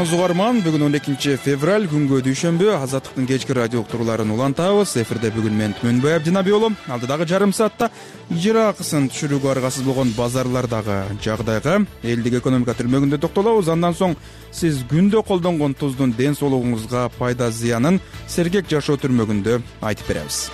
кутмуңуз угарман. Бүгүн 12 февраль күнгө дүйшөмбү. Азаттыктын кечки радио уктурууларын улантабыз. Эфирде бүгүн мен Түмөнбай Абдинабий уулу. Алдыдагы жарым саатта ижара акысын түшүрүүгө аргасыз болгон базарлардагы жагдайга, элдик экономика түрмөгүндө токтолобуз. Андан соң сиз күндө колдонгон туздун ден соолугуңузга пайда зыянын сергек жашоо түрмөгүндө айтып беребиз.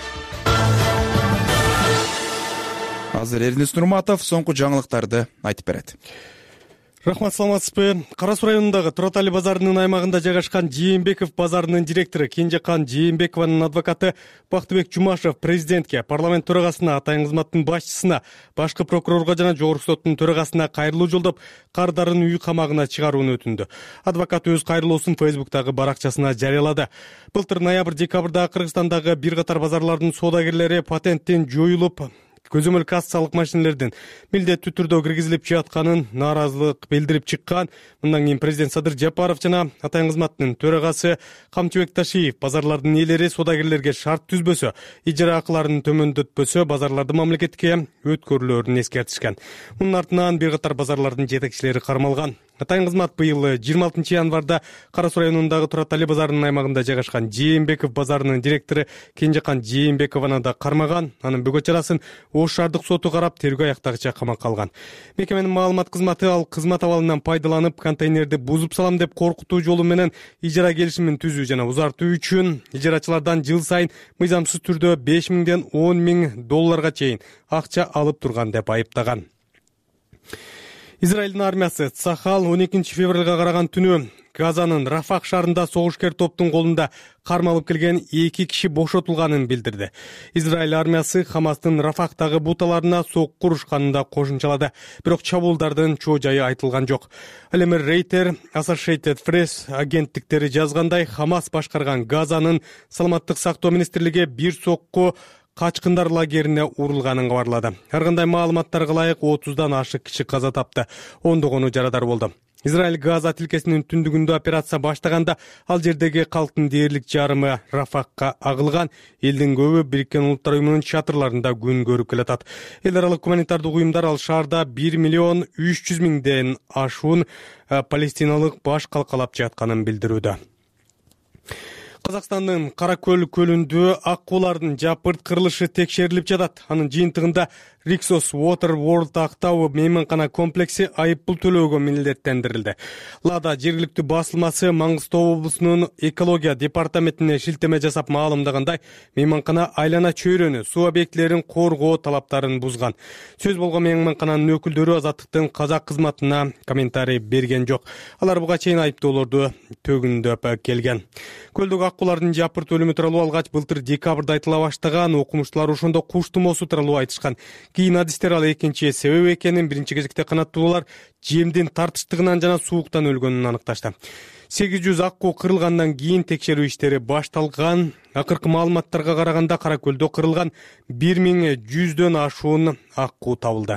Азыр Эрнис Нурматов соңку жаңылыктарды айтып берет. Рахмат, саламатсызбы. Кара Суу районундагы Турат Али базарынын аймагында жайгашкан Жээнбеков базарынын директору Кенжекан Жээнбекованын адвокаты Бактыбек Жумашев президентке, парламент төрагасына, атайын кызматтын башчысына, башкы прокурорго жана жогорку соттун төрагасына кайрылуу жолдоп, кардарын үй камагына чыгарууну өтүндү. Адвокат өз кайрылуусун Фейсбуктагы баракчасына жарыялады. Былтыр ноябрь-декабрда Кыргызстандагы бир катар базарлардын соодагерлери патенттен жоюлуп, көзөмөл кассалык машинелердин милдеттүү түрдө киргизилип жатканын нааразылык билдирип чыккан. Мындан кийин президент Садыр Жапаров жана атайын кызматтын төрагасы Камчыбек Ташиев базарлардын ээлери соодагерлерге шарт түзбөсө, ижара акыларын төмөндөтпөсө базарларды мамлекетке өткөрүлөрүн эскертишкен. Мунун артынан бир катар базарлардын жетекчилери кармалган. Атайын кызмат быйыл 26 январда Кара Суу районундагы Турат Али базарынын аймагында жайгашкан Жээнбеков базарынын директору Кенжекан Жээнбекованы да кармаган. Анын бөгөт чарасын Ош шаардык соту карап, тергөө аяктагыча камакка алган. Мекеменин маалымат кызматы ал кызмат абалынан пайдаланып, контейнерди бузуп салам деп коркутуу жолу менен ижара келишимин түзүү жана узартуу үчүн ижарачылардан жыл сайын мыйзамсыз түрдө 5 миңден 10 миң долларга чейин акча алып турган деп айыптаган. Израилдин армиясы Цахал 12 февралга караган түнү Газанын Рафах шаарында согушкер топтун колунда кармалып келген 2 киши бошотулганын билдирди. Израиль армиясы Хамастын Рафахтагы буталарына сокку урушканын да кошумчалады. Бирок чабуулдардын чоо жайы айтылган жок. Ал эми Рейтер, Associated Press агенттиктери жазгандай, Хамас башкарган Газанын саламаттык сактоо министрлиги бир сокку качкындар лагерине урулганын кабарлады. Ар кандай маалыматтарга ылайык 30дан ашык киши каза тапты, ондогону жарадар болду. Израиль Газа тилкесинин түндүгүндө операция баштаганда ал жердеги калктын дээрлик жарымы Рафакка агылган. Элдин көбү Бириккен Улуттар уюмунун чатырларында күн көрүп келатат. Эл аралык гуманитардык уюмдар ал шаарда 1 миллион 300 миңден ашуун палестиналык баш калкалап жатканын билдирүүдө. Казакстандын Кара Көл көлүндө аккуулардын жапырт кырылышы текшерилип жатат. Анын жыйынтыгында Rixos Water World актау мейманкана комплекси айыппул төлөөгө милдеттендирилди. Лада жергиликтүү басылмасы Маңгыстау облусунун экология департаментине шилтеме жасап маалымдагандай, мейманкана айлана чөйрөнү, суу объектилерин коргоо талаптарын бузган. Сөз болгон мейманкананын өкүлдөрү Азаттыктын казак кызматына комментарий берген жок. Алар буга чейин айыптоолорду төгүндөп келген. Көлдөгү аккуулардын жапырт өлүмү тууралуу алгач былтыр декабрда айтыла баштаган, окумуштуулар ошондо куш тумоосу тууралуу айтышкан. Кийин адистер ал экинчи себеп экенин, биринчи кезекте канаттуулар жемдин тартыштыгынан жана сууктан өлгөнүн аныкташты. 800 аккуу кырылгандан кийин текшерүү иштери башталган. Акыркы маалыматтарга караганда Кара Көлдө кырылган 1100дөн ашуун аккуу табылды.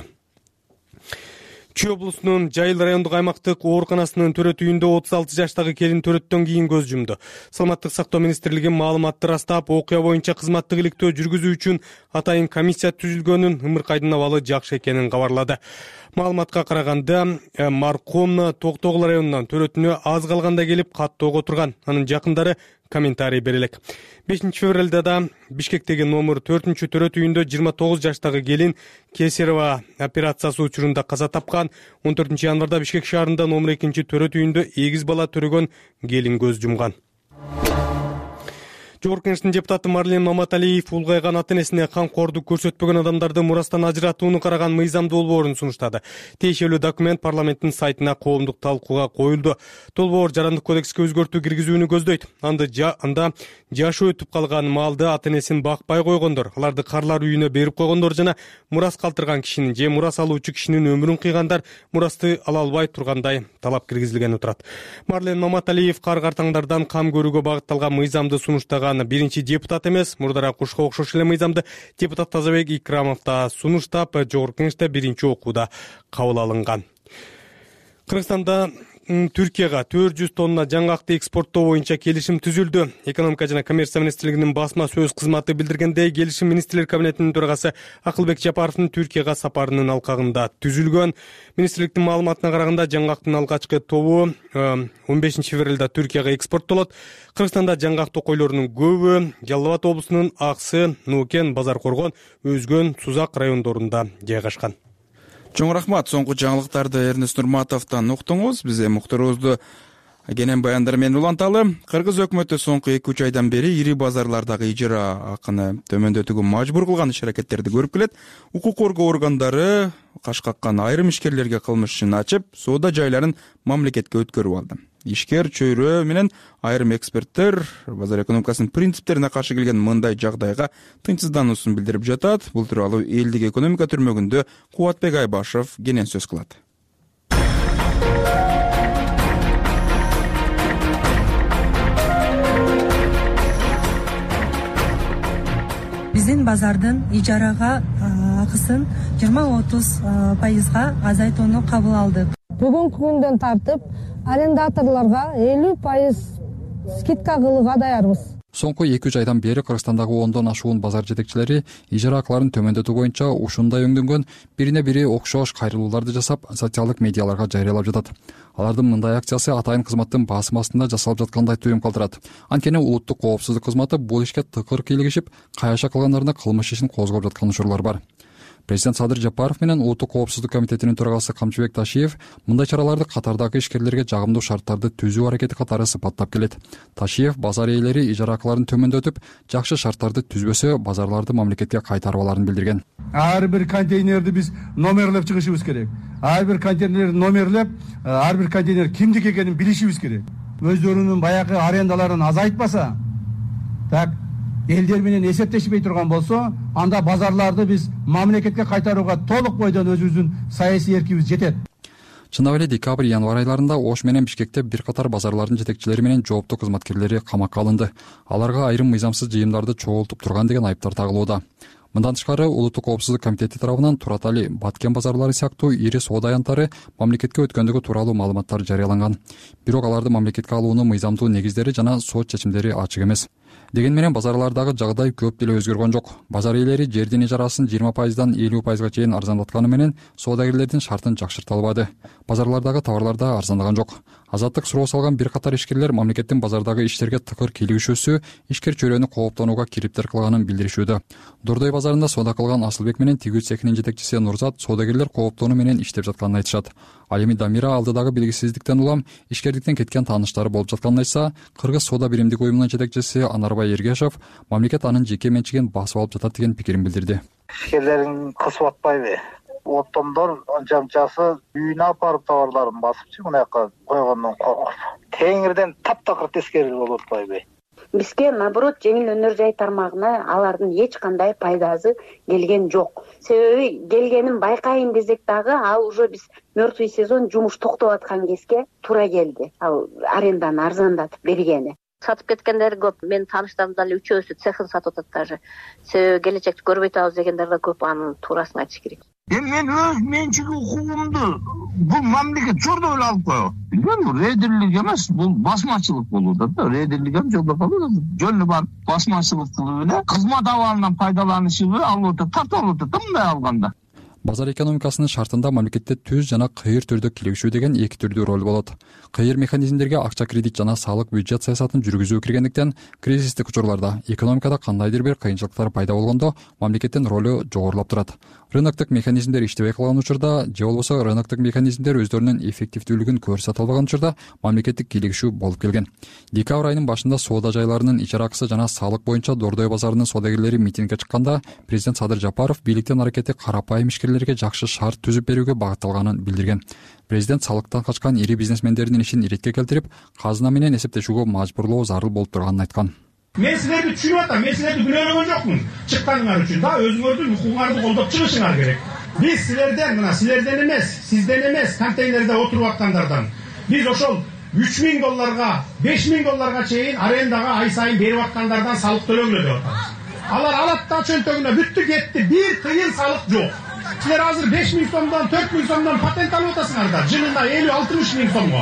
Чүй облусунун Жайыл райондук аймактык ооруканасынын төрөт үйүндө 36 жаштагы келин төрөттөн кийин көз жумду. Саламаттык сактоо министрлиги маалыматты растап, окуя боюнча кызматтык иликтөө жүргүзүү үчүн атайын комиссия түзүлгөнүн, ымыркайдын абалы жакшы экенин кабарлады. Маалыматка караганда, маркум Токтогул районунан төрөтүнө аз калганда келип каттоого турган. Анын жакындары комментарий берелек. 5 февралда да Бишкектеги номер 4 төрөт үйүндө 29 жаштагы келин Кесарева операциясы учурунда каза тапкан. 14 январда Бишкек шаарында номер 2 төрөт үйүндө 8 бала төрөгөн келин көз жумган. Жогорку Кеңештин депутаты Марлен Маматалиев улгайган ата-энесине камкордук көрсөтпөгөн адамдарды мурастан ажыратууну караган мыйзамдуу долбоорун сунуштады. Тиешелүү документ парламенттин сайтына коомдук талкууга коюлду. Долбоор Жарандык кодекске өзгөртүү киргизүүнү көздөйт. Анда жашы өтүп калган малды ата-энесин бакпай койгондор, аларды карлар үйүнө берип койгондор жана мурас калтырган кишинин же мурас алуучу кишинин өмүрүн кыйгандар мурасты ала албай тургандай талап киргизилген турат. Марлен Маматалиев кар картаңдардан кам көрүүгө багытталган мыйзамды сунуштаган биринчи депутат эмес. Мурдара кушка окшош эле мыйзамды депутат Тазабек Икрамов да сунуштап, Жогорку Кеңеште биринчи окууда кабыл алынган. Кыргызстанда Түркияга 400 тонна жаңгакты экспорттоо боюнча келишим түзүлдү. Экономика жана коммерция министрлигинин басма сөз кызматы билдиргендей, келишим министрлер кабинетинин төрагасы Акылбек Жапаровдун Түркияга сапарынын алкагында түзүлгөн. Министрликтин маалыматына караганда, жаңгактын алгачкы тобу 15 февралда Түркияга экспорттолот. Кыргызстанда жаңгак токойлорунун көбү Жалал Абад облусунун Аксы, Нуукен, Базар Коргон, Өзгөн, Сузак райондорунда жайгашкан. Чоң рахмат. Соңку жаңылыктарды Эрнест Нурматовдон уктуңуз. Биз муктарыбызды кенен баяндар менен уланталы. Кыргыз өкмөтү соңку 2-3 айдан бери ири базарлардагы ижара акыны төмөндөтүүгө мажбур кылган иш-аракеттерди көрүп келет. Укук коргоо органдары каш каккан айрым ишкерлерге кылмыш ишин ачып, соода жайларын мамлекетке өткөрүп алды. Ишкер чөйрө менен айрым эксперттер базар экономикасынын принциптерине каршы келген мындай жагдайга тынчсыздануусун билдирип жатат. Бул тууралуу элдик экономика түрмөгүндө Кубатбек Айбашев кенен сөз кылат. Биздин базардын ижарага акысын 20-30% азайтууну кабыл алдык. Бүгүнкү күндөн тартып арендаторлорго 50% скидка кылууга даярбыз. Соңку 2-3 айдан бери Кыргызстандагы 10дон ашуун базар жетекчилери ижара акыларын төмөндөтүү боюнча ушундай өңдөнгөн бирине бири окшош кайрылууларды жасап, социалдык медиаларга жарыялап жатат. Алардын мындай акциясы атайын кызматтын басым астында жасалып жаткандай түйүм калтырат. Анткени улуттук коопсуздук кызматы бул ишке тыкыр кийлигишип, каяша кылгандарына кылмыш ишин козгоп жаткан учурлар бар. Президент Садыр Жапаров менен Улуттук коопсуздук комитетинин төрагасы Камчыбек Ташиев мындай чараларды катардагы ишкерлерге жагымдуу шарттарды түзүү аракети катары сыпаттап келет. Ташиев базар ээлери ижара акыларын төмөндөтүп, жакшы шарттарды түзбөсө базарларды мамлекетке кайтарып аларын билдирген. Ар бир контейнерди биз номерлеп чыгышыбыз керек. Ар бир контейнерди номерлеп, ар бир контейнер кимдики экенин билишибиз керек. Өздөрүнүн баягы арендаларын азайтпаса, так элдер менен эсептешпей турган болсо, анда базарларды биз мамлекетке кайтарууга толук бойдон өзүбүздүн саясий эркибиз жетет. Чындап эле декабрь-январь айларында Ош менен Бишкекте бир катар базарлардын жетекчилери менен жооптуу кызматкерлери камакка алынды. Аларга айрым мыйзамсыз жыйымдарды чогултуп турган деген айыптар тагылууда. Мындан тышкары Улуттук коопсуздук комитети тарабынан Туратали, Баткен базарлары сыяктуу ири соода аянттары мамлекетке өткөндүгү тууралуу маалыматтар жарыяланган. Бирок аларды мамлекетке алуунун мыйзамдуу негиздери жана сот чечимдери ачык эмес. Деген менен базарлардагы жагдай көп деле өзгөргөн жок. Базар ээлери жердин ижарасын 20%дан 50%га чейин арзандатканы менен соодагерлердин шартын жакшырта албады. Базарлардагы товарлар да арзандаган жок. Азаттык суроо салган бир катар ишкерлер мамлекеттин базардагы иштерге тыкыр кийлигишүүсү ишкер чөйрөнү кооптонууга кириптер кылганын билдиришүүдө. Дордой базарында соода кылган Асылбек менен тигүү цехинин жетекчиси Нурзат соодагерлер кооптонуу менен иштеп жатканын айтышат. Ал эми Дамира алдыдагы белгисиздиктен улам ишкерликтен кеткен тааныштары болуп жатканын айтса, Кыргыз соода биримдик уюмунун жетекчиси Анарбай Ергешев мамлекет анын жеке менчигин басып алып жатат деген пикирин билдирди. Ишкерлерин кысып атпайбы? Оттомдор жамчасы үйүнө апарып товарларын басыпчы мынаяка койгондон коркуп. Теңирден таптакыр тескери болуп атпайбы? Бизге наоборот жеңил өнөр жай тармагына алардын эч кандай пайдасы келген жок. Себеби келгенин байкайын десек дагы ал уже биз мертвый сезон жумуш токтоп аткан кезге туура келди. Ал аренданы арзандатып бергени. Сатып кеткендер көп. Мен тааныштарым дали үчөөсү цехин сатып атат даже. Себеби келечекти көрбөй атабыз дегендер да көп, анын туурасын айтыш керек. Мен өз менчиги укугумду бул мамлекет жолдо эле алып коет. Билбейм, рейдерлик эмес, бул басмачылык болууда да. Рейдерлик эми жолдо калууда. Жолу бар басмачылык кылып эле кызмат абалынан пайдаланышыбы алып атат, тартып алып атат мындай алганда. Базар экономикасынын шартында мамлекетте түз жана кыйыр түрдө кийлигишүү деген эки түрдүү роль болот. Кыйыр механизмдерге акча кредит жана салык бюджет саясатын жүргүзүү киргендиктен кризистик учурларда экономикада кандайдыр бир кыйынчылыктар пайда болгондо мамлекеттин ролу жогорулап турат. Рыноктук механизмдер иштебей калган учурда же болбосо рыноктук механизмдер өздөрүнүн эффективдүүлүгүн көрсөтө албаган учурда мамлекеттик кийлигишүү болуп келген. Декабрь айынын башында соода жайларынын ижара акысы жана салык боюнча Дордой базарынын соодагерлери митингге чыкканда президент Садыр Жапаров бийликтин аракети карапайым ишкерлерге жакшы шарт түзүп берүүгө багытталганын билдирген. Президент салыктан качкан ири бизнесмендердин ишин иретке келтирип, казына менен эсептешүүгө мажбурлоо зарыл болуп турганын айткан. Мен силерди түшүнүп атам, мен силерди күнөөлөгөн жокмун. Чыкканыңар үчүн да өзүңөрдүн укугуңарды колдоп чыгышыңар керек. Биз силерден эмес, сизден эмес, контейнерде отуруп аткандардан. Биз ошол $3,000, $5,000 чейин арендага ай сайын берип аткандардан салык төлөгүлө деп атабыз. Алар алат да чөнтөгүнө бүттү кетти, бир тыйын салык жок. Силер азыр 5.000 сомдон, 4.000 сомдон патент алып атасыңар да, жылына 50-60 миң сомго.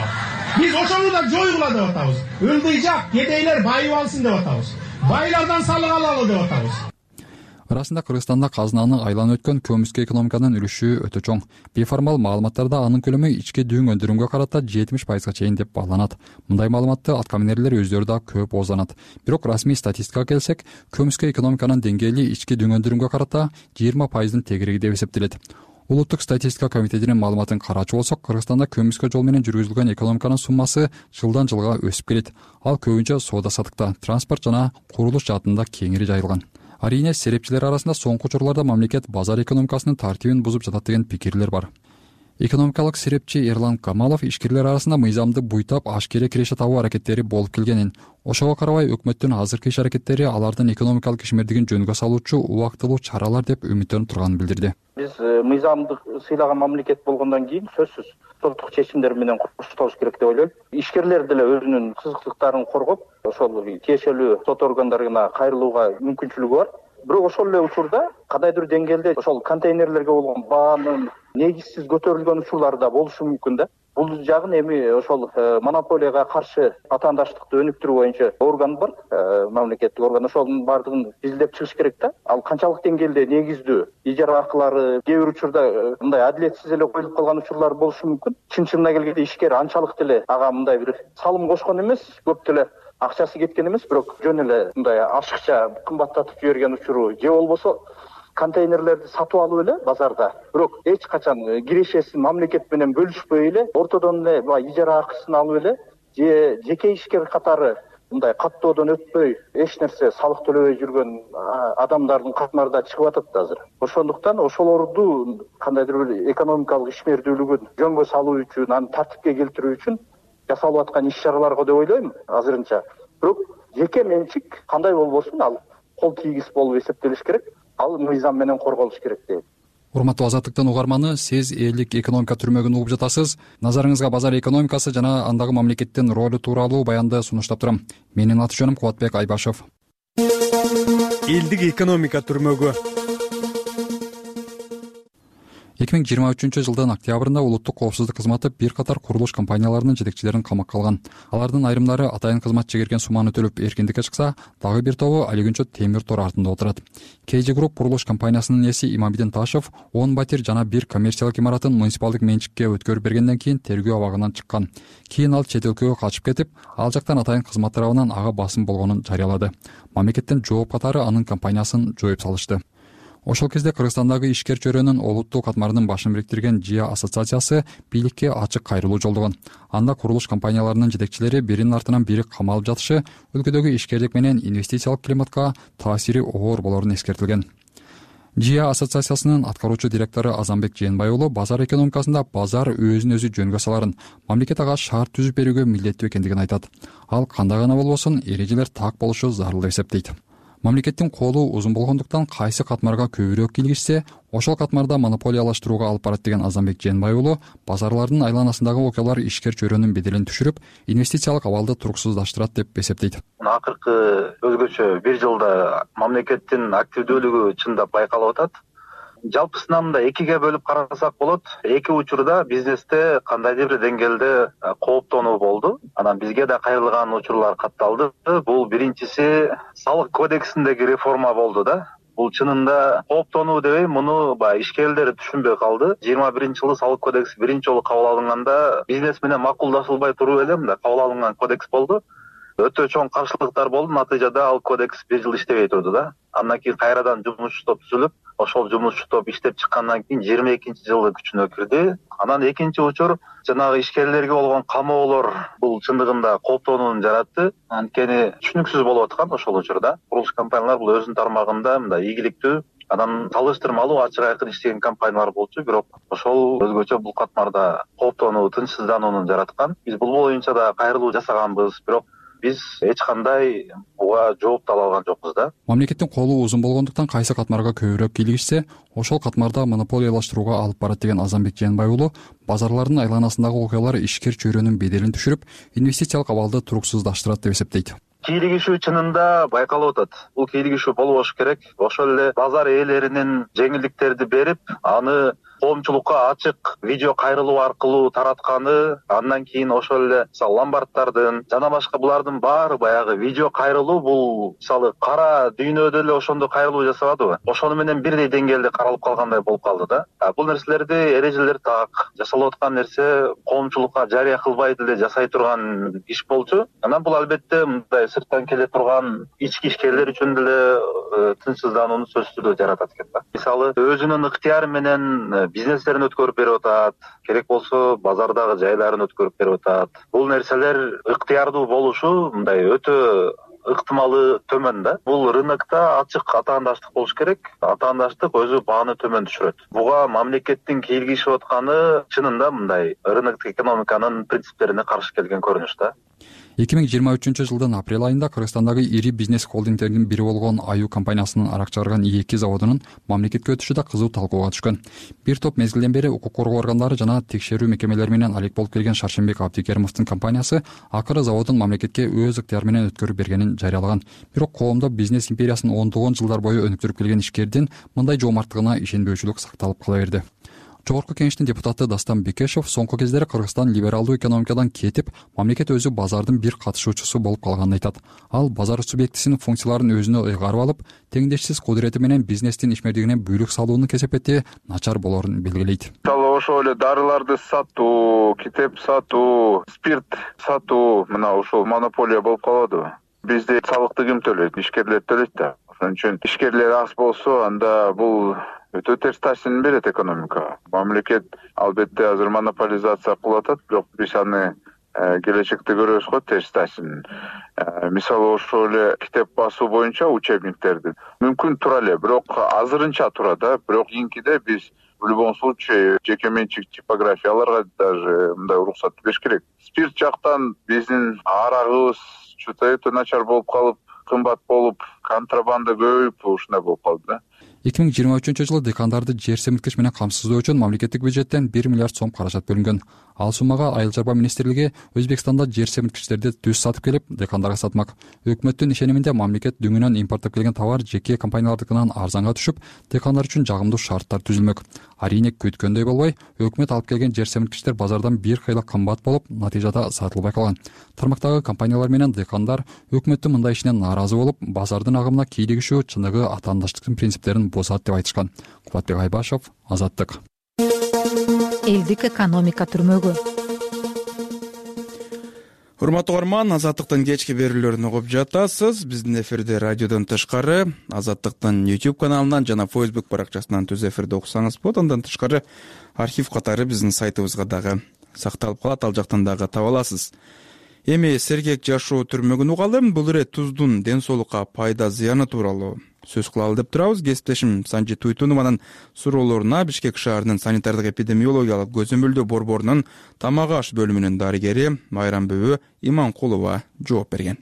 Биз ошону да жойгула деп атабыз. Ылдыйжак кедейлер байып алсын деп атабыз. Байлардан салык алалы деп атабыз. Ырасында Кыргызстанда казынаны айланып өткөн көмүскө экономиканын үлүшү өтө чоң. Бейформал маалыматтарда анын көлөмү ички дүүң өндүрүмгө карата 70%га чейин деп бааланат. Мындай маалыматты аткаминерлер өздөрү да көп оозданат. Бирок расмий статистикага келсек, көмүскө экономиканын деңгээли ички дүүң өндүрүмгө карата 20%дын тегереги деп эсептелет. Улуттук статистика комитетинин маалыматын караачы болсок, Кыргызстанда көмүскө жол менен жүргүзүлгөн экономиканын суммасы жылдан жылга өсүп келет. Ал көбүнчө соода саттыкта, транспорт жана курулуш жаатында кеңири жайылган. Арийне серепчилер арасында соңку учурларда мамлекет базар экономикасынын тартибин бузуп жатат деген пикирлер бар. Экономикалык серепчи Эрлан Камалов ишкерлер арасында мыйзамды буйтап ашкере киреше табуу аракеттери болуп келгенин, ошого карабай өкмөттүн азыркы иш аракеттери алардын экономикалык ишмердигин жөнгө салуучу убактылуу чаралар деп үмүттөнүп турганын билдирди. Биз мыйзамды сыйлаган мамлекет болгондон кийин сөзсүз соттук чечимдер менен коштолуш керек деп ойлойм. Ишкерлер деле өзүнүн кызыктыктарын коргоп, ошол тиешелүү сот органдарына кайрылууга мүмкүнчүлүгү бар. Бирок ошол эле учурда кандайдыр деңгээлде ошол контейнерлерге болгон баанын негизсиз көтөрүлгөн учурлары да болушу мүмкүн да. Бул жагын эми ошол монополияга каршы атаандаштыкты өнүктүрүү боюнча орган бар, мамлекеттик орган, ошонун баардыгын изилдеп чыгыш керек да. Ал канчалык деңгээлде негиздүү ижара акылары кээ бир учурда мындай адилетсиз эле коюлуп калган учурлар болушу мүмкүн. Чын-чынына келгенде ишкер анчалык деле ага мындай бир салым кошкон эмес, көп деле акчасы кеткен эмес, бирок жөн эле мындай ашыкча кымбаттатып жиберген учуру же болбосо контейнерлерди сатып алып эле базарда, бирок эч качан кирешесин мамлекет менен бөлүшпөй эле, ортодон эле ижара акысын алып эле же жеке ишкер катары мындай каттоодон өтпөй эч нерсе салык төлөбөй жүргөн адамдардын катмары да чыгып атат азыр. Ошондуктан ошолорду кандайдыр бир экономикалык ишмердүүлүгүн жөнгө салуу үчүн, аны тартипке келтирүү үчүн жасалып аткан иш-чараларга деп ойлойм азырынча. Бирок жеке менчик кандай болбосун ал кол тийгис болуп эсептелиш керек. Ал мыйзам менен корголуш керек дейм. Урматтуу Азаттыктын угарманы, сиз элдик экономика түрмөгүн угуп жатасыз. Назарыңызга базар экономикасы жана андагы мамлекеттин ролу тууралуу баянды сунуштап турам. Менин аты жөнүм Кубатбек Айбашев. Элдик экономика түрмөгү. 2023 жылдын октябрында улуттук коопсуздук кызматы бир катар курулуш компанияларынын жетекчилерин камакка алган. Алардын айрымдары атайын кызмат чегерген сумманы төлөп эркиндикке чыкса, дагы бир тобу али күнчө темир тор артында отурат. KG Group курулуш компаниясынын ээси Имамидин Ташев 10 батир жана бир коммерциялык имаратын муниципалдык менчикке өткөрүп бергенден кийин тергөө абагынан чыккан. Кийин ал чет өлкөгө качып кетип, ал жактан атайын кызмат тарабынан ага басым болгонун жарыялады. Мамлекеттен жооп катары анын компаниясын жоюп салышты. Ошол кезде Кыргызстандагы ишкер чөйрөнүн олуттуу катмарынын башын бириктирген ЖИА ассоциациясы бийликке ачык кайрылуу жолдогон. Анда курулуш компанияларынын жетекчилери биринин артынан бири камалып жатышы өлкөдөгү ишкерлик менен инвестициялык климатка таасири оор болорун эскертилген. ЖИА ассоциациясынын аткаруучу директору Азамбек Жээнбай уулу базар экономикасында базар өзүн өзү жөнгө саларын, мамлекет ага шарт түзүп берүүгө милдеттүү экендигин айтат. Ал кандай гана болбосун эрежелер так болушу зарыл деп эсептейт. Мамлекеттин колу узун болгондуктан кайсы катмарга көбүрөөк кийлигишсе, ошол катмарда монополиялаштырууга алып барат деген Азамбек Жээнбай уулу базарлардын айланасындагы окуялар ишкер чөйрөнүн беделин түшүрүп, инвестициялык абалды туруксуздаштырат деп эсептейт. Акыркы өзгөчө бир жылда мамлекеттин активдүүлүгү чындап байкалып атат. Жалпысынан экиге бөлүп карасак болот. Эки учурда бизнесте кандайдыр бир деңгээлде кооптонуу болду. Анан бизге да кайрылган учурлар катталды. Бул биринчиси салык кодексиндеги реформа болду да. Бул чынында кооптонуу дебейм, муну ишкерлер түшүнбөй калды. 21-жылы салык кодекси биринчи жолу кабыл алынганда бизнес менен макулдашылбай туруп эле мындай кабыл алынган кодекс болду. Өтө чоң каршылыктар болду. Натыйжада ал кодекс бир жыл иштебей турду да. Андан кийин кайрадан жумушчу топ түзүлүп, ошол жумушчу топ иштеп чыккандан кийин 22-жылы күчүнө кирди. Анан экинчи учур жанагы ишкерлерге болгон камоолор бул чындыгында кооптонууну жаратты. Анткени түшүнүксүз болуп аткан ошол учурда. Курулуш компаниялар бул өзүнүн тармагында мындай ийгиликтүү, анан салыштырмалуу ачык айкын иштеген компаниялар болчу, бирок ошол өзгөчө бул катмарда кооптонуу, тынчсызданууну жараткан. Биз бул боюнча да кайрылуу жасаганбыз, бирок биз эч кандай буга жооп ала алган жокпуз да. Мамлекеттин колу узун болгондуктан кайсы катмарга көбүрөөк кийлигишсе, ошол катмарда монополиялаштырууга алып барат деген Азамбек Жээнбай уулу базарлардын айланасындагы окуялар ишкер чөйрөнүн беделин түшүрүп, инвестициялык абалды туруксуздаштырат деп эсептейт. Кийлигишүү чынында байкалып атат. Бул кийлигишүү болбош керек. Ошол эле базар ээлеринин жеңилдиктерди берип, аны коомчулукка ачык видео кайрылуу аркылуу таратканы, андан кийин ошол эле мисалы ломбарддардын жана башка булардын баары баягы видео кайрылуу, бул мисалы кара дүйнөдө эле ошондой кайрылуу жасабадыбы, ошону менен бирдей деңгээлде каралып калгандай болуп калды да. Бул нерселерди эрежелер так, жасалып аткан нерсе коомчулукка жарыя кылбай деле жасай турган иш болчу. Анан бул албетте мындай сырттан келе турган ички ишкерлер үчүн деле тынчсызданууну сөзсүз түрдө жаратат экен да. Мисалы өзүнүн ыктыяры менен бизнестерин өткөрүп берип атат, керек болсо базардагы жайларын өткөрүп берип атат. Бул нерселер ыктыярдуу болушу мындай өтө ыктымалы төмөн да. Бул рынокто ачык атаандаштык болуш керек. Атаандаштык өзү бааны төмөн түшүрөт. Буга мамлекеттин кийлигишип атканы чынында мындай рыноктук экономиканын принциптерине каршы келген көрүнүш да. 2023-жылдын апрель айында Кыргызстандагы ири бизнес холдингдердин бири болгон Аю компаниясынын арак чыгарган 2 заводунун мамлекетке өтүшү да кызуу талкууга түшкөн. Бир топ мезгилден бери укук коргоо органдары жана текшерүү мекемелери менен алек болуп келген Шаршембек Абдикеримовдун компаниясы акыры заводун мамлекетке өз ыктыяры менен өткөрүп бергенин жарыялаган. Бирок коомдо бизнес империясын ондогон жылдар бою өнүктүрүп келген ишкердин мындай жоомарттыгына ишенбөөчүлүк сакталып кала берди. Жогорку кеңештин депутаты Дастан Бекешев соңку кездери Кыргызстан либералдуу экономикадан кетип, мамлекет өзү базардын бир катышуучусу болуп калганын айтат. Ал базар субъектисинин функцияларын өзүнө ыйгарып алып, теңдешсиз кудурети менен бизнестин ишмердигине бөлүк салуунун кесепети начар болорун белгилейт. Ошол эле дарыларды сатуу, китеп сатуу, спирт сатуу, мына ушул монополия болуп калады. Бизде салыкты ким төлөйт? Ишкерлер төлөйт да. Ошон үчүн ишкерлер аз болсо, анда бул өтө терс таасирин берет экономикага. Мамлекет албетте азыр монополизация кылып атат, бирок биз аны келечекте көрөбүз го терс таасирин. Мисалы ошол эле китеп басуу боюнча учебниктерди мүмкүн тура эле, бирок азырынча тура да. Бирок кийинкиде биз в любом случае жеке менчик типографияларга даже мындай уруксат бериш керек. Спирт жактан биздин арагыбыз өтө начар болуп калып, кымбат болуп, контрабанда көбөйүп ушундай болуп калды да. 2023-жылы декандарды жер семирткич менен камсыздоо үчүн мамлекеттик бюджеттен 1 миллиард сом каражат бөлүнгөн. Ал суммага Айыл чарба министрлиги Өзбекстанда жер семирткичтерди түз сатып келип, декандарга сатмак. Өкмөттүн ишениминде мамлекет дүңүнөн импорттоп келген товар жеке компаниялардыкынан арзанга түшүп, декандар үчүн жагымдуу шарттар түзүлмөк. Арийне күткөндөй болбой, өкмөт алып келген жер семирткичтер базардан бир кыйла кымбат болуп, натыйжада сатылбай калган. Тармактагы компаниялар менен декандар өкмөттүн мындай ишинен нааразы болуп, базардын агымына кийлигишүү чыныгы атаандаштыктын принциптерин бузат деп айтышкан. Кубатбек Айбашев, Азаттык. Элдик экономика түрмөгү. Урматтуу угарман, Азаттыктын кечки берүүлөрүн угуп жатасыз. Биздин эфирде радиодон тышкары, Азаттыктын YouTube каналынан жана Facebook баракчасынан түз эфирде уксаңыз болот. Андан тышкары архив катары биздин сайтыбызга дагы сакталып калат, ал жактан дагы таба аласыз. Эми сергек жашоо түрмөгүн угалы. Бул ирет туздун ден соолукка пайда зыяны тууралуу сөз кылалы деп турабыз. Кесиптешим Санжи Туйтунованын суроолоруна Бишкек шаарынын санитардык эпидемиологиялык көзөмөлдөө борборунун тамак аш бөлүмүнүн дарыгери Майрамбүбү Иманкулова жооп берген.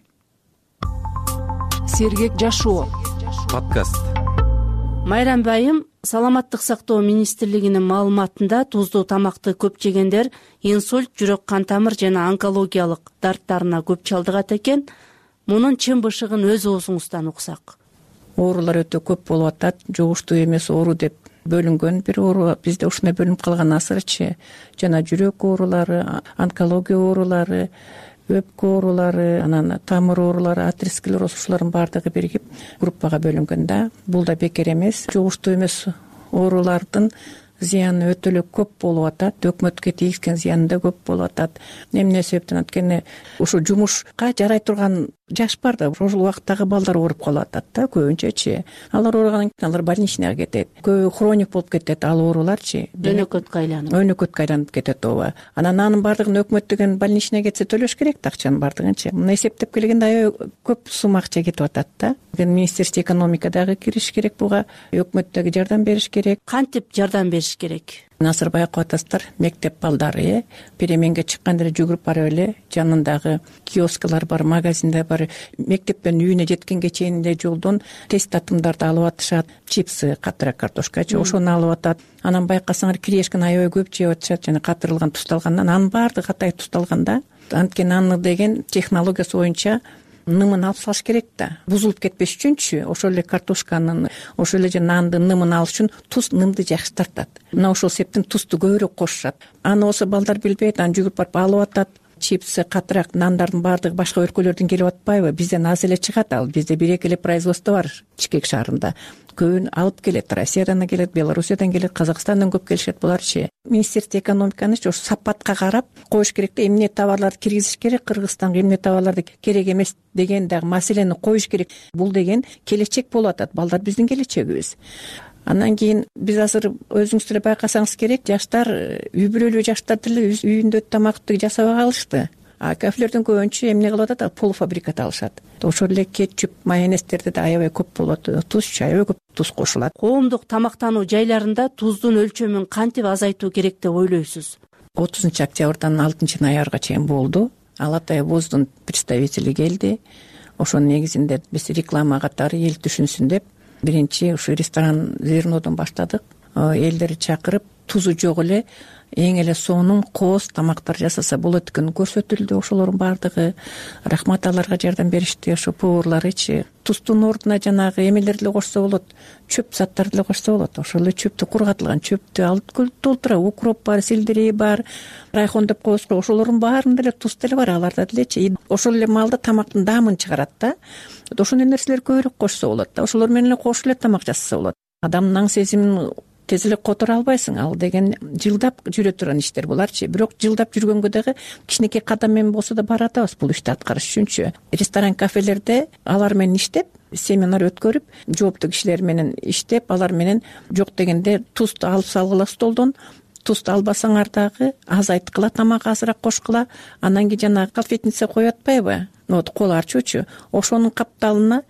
Сергек жашоо подкаст. Майрамбы айым, Саламаттык сактоо министрлигинин маалыматында туздуу тамакты көп жегендер инсульт, жүрөк кан тамыр жана онкологиялык дарттарына көп чалдыгат экен. Мунун чын бышыгын өз оозуңуздан уксак. Оорулар өтө көп болуп атат. Жугуштуу эмес оору деп бөлүнгөн бир оору бизде ушундай бөлүнүп калган азырчы. Жана жүрөк оорулары, онкология оорулары, өпкө оорулары, анан тамыр оорулары, атеросклероз ушулардын баардыгы биригип группага бөлүнгөн да. Бул да бекер эмес. Жугуштуу эмес оорулардын зыяны өтө эле көп болуп атат. Өкмөткө тийгизген зыяны да көп болуп атат. Эмне себептен анткени ушу жумушка жарай турган жаш бар да, ошол убакыттагы балдар ооруп калып атат да көбүнчөчү. Алар ооругандан кийин алар больничныйга кетет. Көбү хроник болуп кетет ал ооруларчы. Өнөкөткө айланып кетет ооба. Анан анын баардыгын өкмөт деген больничныйга кетсе төлөш керек да, акчанын баардыгынчы. Мына эсептеп келгенде аябай көп сумма акча кетип атат да. Министерство экономика дагы кириш керек буга, өкмөт дагы жардам бериш керек. Кантип жардам бериш керек? Азыр байкап атасыздар, мектеп балдары переменге чыкканда эле жүгүрүп барып эле жанындагы киоскалар бар, магазиндер бар, мектептен үйүнө жеткенге чейин эле жолдон тест татымдарды алып атышат, чипсы, катыра картошкачы, ошону алып атат. Анан байкасаңар кирешкени аябай көп жеп атышат, жана катырылган тусталгандан, анын баардыгы катайып тусталган да. Анткени аны деген технологиясы боюнча нымын алып салыш керек да, бузулуп кетпеш үчүнчү. Ошол эле картошканын, ошол эле нандын нымын алыш үчүн туз нымды жакшы тартат. Мына ошол себептен тузду көбүрөөк кошушат. Аны болсо балдар билбейт, аны жүгүрүп барып алып атат. Чипсы, катыраак нандардын баардыгы башка өлкөлөрдөн келип атпайбы? Бизден аз эле чыгат ал. Бизде 1-2 эле производство бар Бишкек шаарында. Көбүн алып келет. Россиядан келет, Белоруссиядан келет, Казакстандан көп келишет. Буларчы Министерство экономиканы ошо сапатка карап коюш керек да, эмне товарларды киргизиш керек, Кыргызстанга эмне товарларды керек эмес деген дагы маселени коюш керек. Бул деген келечек болуп атат. Балдар биздин келечегибиз. Андан кийин биз азыр өзүңүз деле байкасаңыз керек, жаштар, үй бүлөлүү жаштар деле үйүндө тамакты жасабай калышты. А кафелердин көбүнчө эмне кылып атат? Полуфабрикат алышат. Ошол эле кетчуп, майонездерде да аябай көп болот. Туз, аябай көп туз кошулат. Коомдук тамактануу жайларында туздун өлчөмүн кантип азайтуу керек деп ойлойсуз? 30 октябрдан 6 ноябрга чейин болду. Алатай ВОЗдун представители келди. Ошонун негизинде биз реклама катары эл түшүнсүн деп биринчи ушу ресторан Зернодон баштадык. Элдерди чакырып, тузу жок эле эң эле сонун кооз тамактар жасаса болот экенин көрсөтүлдү. Ошолордун баардыгы рахмат, аларга жардам беришти. Ошо поварларычы туздун ордуна жанагы эмелерди эле кошсо болот, чөп заттарды эле кошсо болот. Ошол эле чөптү, кургатылган чөптү алып толтура, укроп бар, сельдерей бар, райхон деп коебузго, ошолордун баарында эле туз деле бар, аларда делечи. Ошол эле маалда тамактын даамын чыгарат да. Ошондой нерселер көбүрөөк кошсо болот да. Ошолор менен эле кошуп эле тамак жасаса болот. Адамдын аң сезимин тез эле которо албайсың. Ал деген жылдап жүрө турган иштер буларчы. Бирок жылдап жүргөнгө дагы кичинекей кадам менен болсо да бара атабыз бул ишти аткарыш үчүнчү. Ресторан, кафелерде алар менен иштеп, семинар өткөрүп, жооптуу кишилер менен иштеп, алар менен жок дегенде тузду алып салгыла столдон. Тузду албасаңар дагы азайткыла, тамак азыраак кошкула. Анан кийин жанагы конфетница коюп атпайбы? Кол арчуучу. Ошонун капталына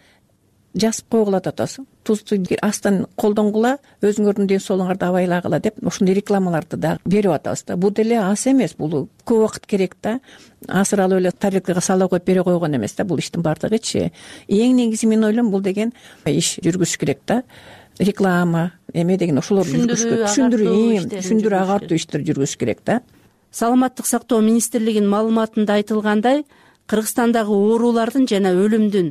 жазып койгула атасыз. Тузду астан колдонгула, өзүңөрдүн ден соолуңарды абайлагыла деп ошондой рекламаларды да берип атабыз да. Бул деле аз эмес, бул көп убакыт керек да. Азыр алып эле тарелкага сала коюп бере койгон эмес да, бул иштин баардыгычы. Эң негизи мен ойлойм, бул деген иш жүргүзүш керек да. Реклама, эме деген ошолорду түшүндүрүү, агартуу иштер жүргүзүш керек да. Саламаттык сактоо министрлигинин маалыматында айтылгандай, Кыргызстандагы оорулардын жана өлүмдүн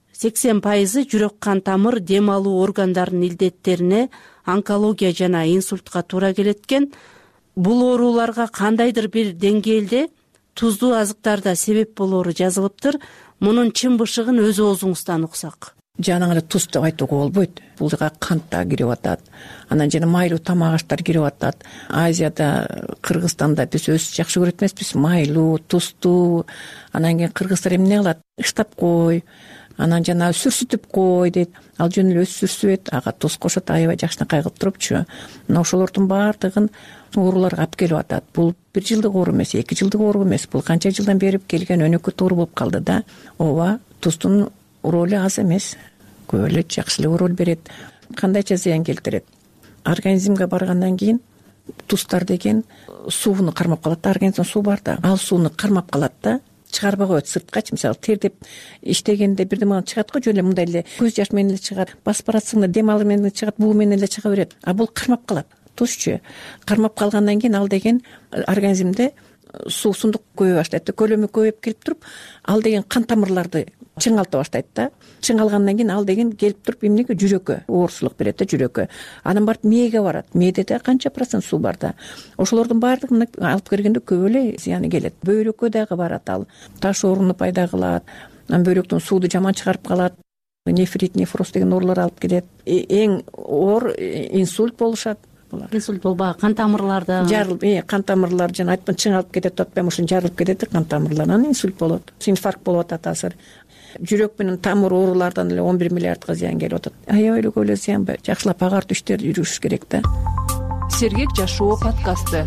80% жүрөк кан тамыр дем алуу органдарынын илдеттерине, онкология жана инсультка туура келет экен. Бул ооруларга кандайдыр бир деңгээлде туздуу азыктарда себеп болоору жазылыптыр. Мунун чын бышыгын өз оозуңуздан уксак. Жанагы эле туз деп айтууга болбойт. Булга кант да кирип атат. Анан жана майлуу тамак аштар кирип атат. Азияда, Кыргызстанда биз өз жакшы көрөт эмеспиз? Майлуу, туздуу. Анан кийин кыргыздар эмне кылат? Ыштап кой. Анан жана сүрсүтүп кой дейт. Ал жөн эле өз сүрсүбөт, ага туз кошот, аябай жакшынакай кылып турупчу. Мына ошолордун баардыгын ооруларга алып келип атат. Бул 1 жылдык оору эмес, 2 жылдык оору эмес. Бул канча жылдан бери келген өнөкөт оору болуп калды да. Ооба, туздун ролу аз эмес. Көп эле жакшы эле роль берет. Кандайча зыян келтирет? Организмге баргандан кийин туздар деген сууну кармап калат. Организмде суу бар да. Ал сууну кармап калат да. Чыгарбай коет сырткачы. Мисалы тердеп иштегенде бирдеме чыгат го, жөн эле мындай эле көз жаш менен эле чыгат, басып баратсаң дем алуу менен чыгат, буу менен эле чыга берет. А бул кармап калат. Тузчу кармап калгандан кийин ал деген организмде суусундук көбөй баштайт. Көлөмү көбөйүп келип туруп, ал деген кан тамырларды чыңалта баштайт да. Чыңалгандан кийин ал деген келип туруп эмнеге? Жүрөккө оорусулук берет да, жүрөккө. Анан барып мээге барат. Мээде да канча процент суу бар да. Ошолордун баардыгын алып кергенде көп эле зыяны келет. Бөйрөккө дагы барат ал. Таш ооруну пайда кылат. Анан бөйрөктөн сууду жаман чыгарып калат. Нефрит, нефроз деген оорулар алып келет. Эң оор инсульт болушат. Инсульт болбагы кан тамырларда жарылып, кан тамырлар жана айтпам чыңалып кетет, атпайм ошон жарылып кетет кан тамырлар. Анан инсульт болот. Инфаркт болуп атат азыр. Жүрөк менен тамыр оорулардан эле 11 миллиардга зыян келип атат. Аябай эле көп эле зыян жакшылап агартуу иштерди жүргүзүш керек да. Сергек жашоо подкасты.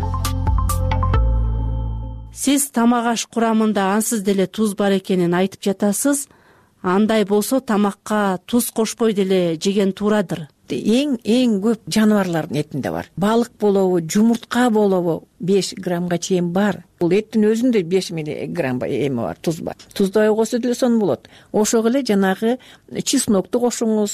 Сиз тамак аш курамында ансыз деле туз бар экенин айтып жатасыз. Андай болсо тамакка туз кошпой деле жеген туурадыр. Эң көп жаныбарлардын этинде бар. Балык болобу, жумуртка болобу 5 граммга чейин бар. Бул эттин өзүндө 5 миллиграмм эме бар, туз бар. Тузду косо деле сонун болот. Ошого эле жанагы чеснокту кошуңуз,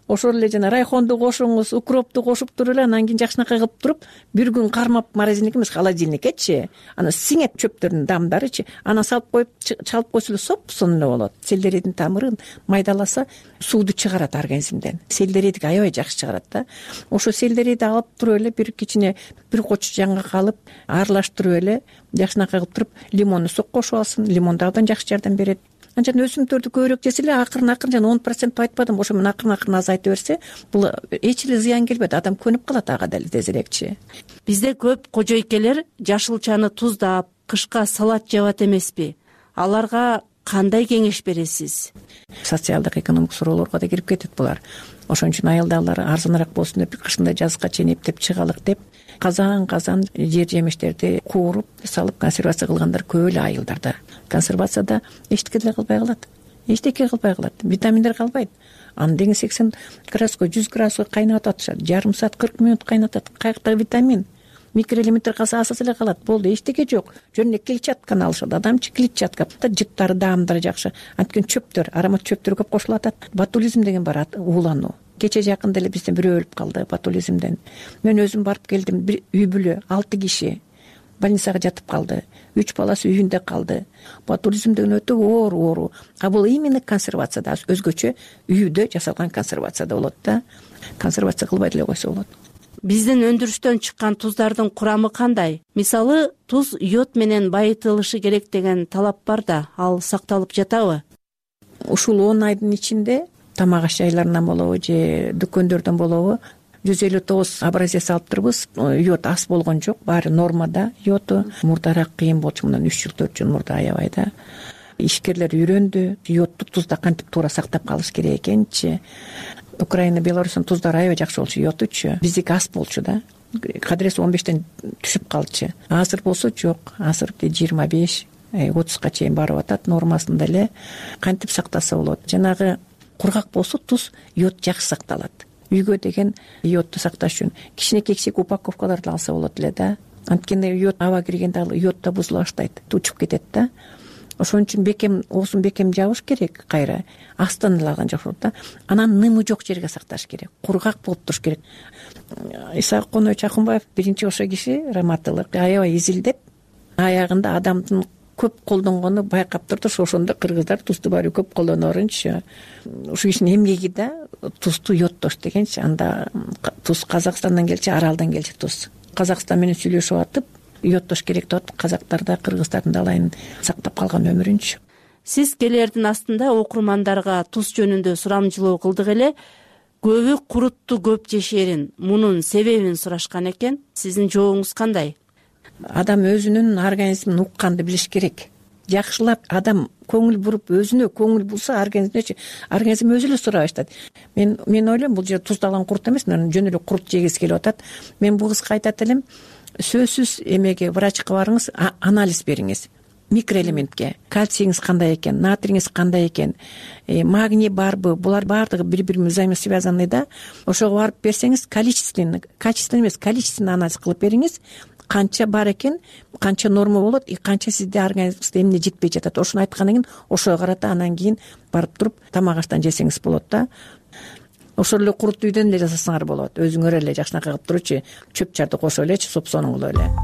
ошол эле жана райхонду кошуңуз, укропту кошуп туруп эле анан кийин жакшынакай кылып туруп бир күн кармап, морозильник эмес, холодильникечи, анан сиңет чөптөрдүн дамдарычы, анан салып коюп чалып койсо эле сопсону эле болот. Селдерейдин тамырын майдаласа сууду чыгарат организмден. Селдерейдики аябай жакшы чыгарат да. Ошо селдерейди алып туруп эле бир кичине бир коч жаңгак алып, аралаштырып эле жакшынакай кылып туруп лимонду сок кошуп алсын. Лимон да абдан жакшы жардам берет. Анан өсүмдөрдү көбүрөөк жесе эле акырын жана 10% айтпадым, ошо менен акырын азайта берсе, бул эч эле зыян келбейт, адам көнүп калат ага деле тезирээкчи. Бизде көп кожойкелер жашылчаны туздап, кышка салат жабат эмеспи? Аларга кандай кеңеш бересиз? Социалдык экономик суроолорго да кирип кетет булар. Ошон үчүн айылдагылар арзаныраак болсун деп, кышында жазга чейин эптеп чыгалык деп, казан жер жемиштерди кууруп салып консервация кылгандар көп эле айылдарда. Консервацияда эчтеке деле кылбай калат. Эчтеке кылбай калат. Витаминдер калбайт. Аны деген 80 градуска, 100 градуска кайнатып атышат. Жарым саат 40 минут кайнатат. Каяктагы витамин, микроэлементтер калса асасы эле калат. Болду, эчтеке жок. Жөнүндө клетчатканы алышат. Адамчы клетчатка, жыттары, даамдары жакшы. Анткени чөптөр, аромат чөптөр көп кошулуп атат. Ботулизм деген бар, уулануу. Кече жакында эле бизден бирөө өлүп калды ботулизмден. Мен өзүм барып келдим, бир үй бүлө 6 киши больницага жатып калды. 3 баласы үйүндө калды. Ботулизм деген өтө оору. А бул именно консервацияда, өзгөчө үйдө жасалган консервацияда болот да. Консервация кылбай деле койсо болот. Биздин өндүрүштөн чыккан туздардын курамы кандай? Мисалы, туз йод менен байытылышы керек деген талап бар да, ал сакталып жатабы? Ушул 10 айдын ичинде тамак аш жайларынан болобу же дүкөндөрдөн болобу 159 образец алып турбуз. Йод аз болгон жок, баары нормада йоду. Мурдараак кыйын болчу, мындан 3 жыл 4 жыл мурда аябай да. Ишкерлер үйрөндү, йодду тузда кантип туура сактап калыш керек экенчи. Украина, Беларустун туздары аябай жакшы болчу, йодучу. Биздики аз болчу да. Кадырес 15тен түшүп калчу. Азыр болсо жок, азыр 25, 30га чейин барып атат нормасында эле. Кантип сактаса болот? Жанагы кургак болсо туз, йод жакшы сакталат. Үйгө деген йодду сакташ үчүн кичинекей упаковкаларды алса болот эле да. Анткени йод аба киргенде ал йод да бузула баштайт, учуп кетет да. Ошон үчүн бекем, оосун бекем жабыш керек, кайра астан эле алган жок болот да. Анан нымы жок жерге сакташ керек, кургак болуп туруш керек. Исаак Конович Акунбаев биринчи ошо киши раматылык аябай изилдеп, аягында адамдын көп колдонгону байкап турду. Ошондо кыргыздар тузду баары көп колдонорунчу. Ушул кишинин эмгеги да тузду йодтош дегенчи. Анда туз Казакстандан келчи, Аралдан келчи туз. Казакстан менен сүйлөшүп атып, йодтош керек деп кыргыздарда, кыргыздардын далайын сактап калган өмүрүнчү. Сиз келердин астында окурмандарга туз жөнүндө сурамжылоо кылдык эле. Көбү курутту көп жешерин, мунун себебин сурашкан экен. Сиздин жообуңуз кандай? Адам өзүнүн организмин укканды билиш керек. Жакшылап адам көңүл буруп, өзүнө көңүл булса, организм өзү эле сурай баштайт. Мен ойлойм, бул жер туздалган курут эмес, жөн эле курут жегиси келип атат. Мен бул кызга айтат элем, сөзсүз эмеге врачка барыңыз, анализ бериңиз. Микроэлементке кальцийиңиз кандай экен, натриңиз кандай экен, магний барбы, булар баардыгы бири-бири взаимосвязаны да. Ошого барып берсеңиз, качественный эмес, количественный анализ кылып бериңиз. Канча бар экен, канча норма болот, канча сизде организмиңизде эмне жетпей жатат. Ошону айткандан кийин ошого карата анан кийин барып туруп тамак аштан жесеңиз болот да. Ошол эле курут үйдөн эле жасасаңар болот. Өзүңөр эле жакшынакай кылып туручу, чөп чарды кошуп элечи, сопсонун кылып эле.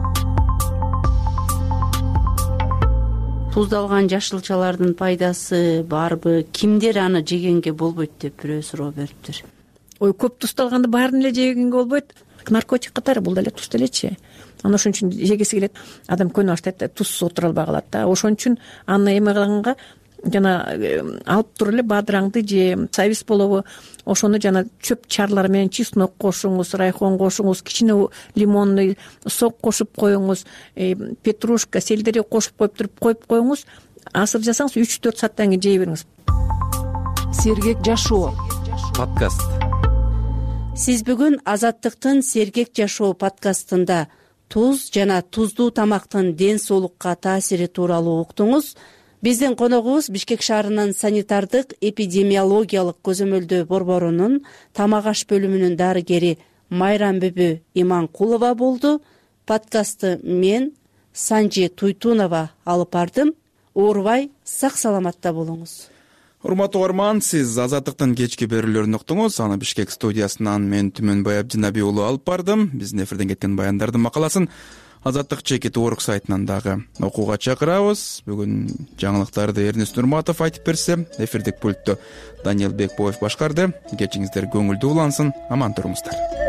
Туздалган жашылчалардын пайдасы барбы? Кимдер аны жегенге болбойт деп бирөө суроо бериптир. Ой, көп туздалганды баарын эле жегенге болбойт. Наркотик катары бул деле туз делечи. Анан ошон үчүн жегиси келет. Адам көнүп баштайт, тузсуз отура албай калат да. Ошон үчүн аны эме кылганга жана алып туруп эле бадыраңды же сабиз болобу, ошону жана чөп чарлар менен чеснок кошуңуз, райхон кошуңуз, кичине лимонный сок кошуп коюңуз, петрушка, селдерей кошуп коюп коюңуз. Асыр жасаңыз 3-4 сааттан кийин жей бериңиз. Сергек жашоо подкаст. Сиз бүгүн Азаттыктын Сергек жашоо подкастында туз жана туздуу тамактын ден соолукка таасири тууралуу уктуңуз. Биздин коногубуз Бишкек шаарынын санитардык эпидемиологиялык көзөмөлдөө борборунун тамак аш бөлүмүнүн дарыгери Майрам бүбү Иманкулова болду. Подкастты мен Санжи Туйтунова алып бардым. Оорубай, сак саламатта болуңуз. Урматтуу угарман, сиз Азаттыктын кечки берүүлөрүн уктуңуз. Аны Бишкек студиясынан мен Түмөнбай Абдинаби уулу алып бардым. Биздин эфирден кеткен баяндардын макаласын Азаттык Чекит.org сайтынан дагы окууга чакырабыз. Бүгүн жаңылыктарды Эрнест Нурматов айтып берсе, эфирдик пультту Даниэл Бекбоев башкарды. Кечиңиздер көңүлдүү улансын, аман туруңуздар.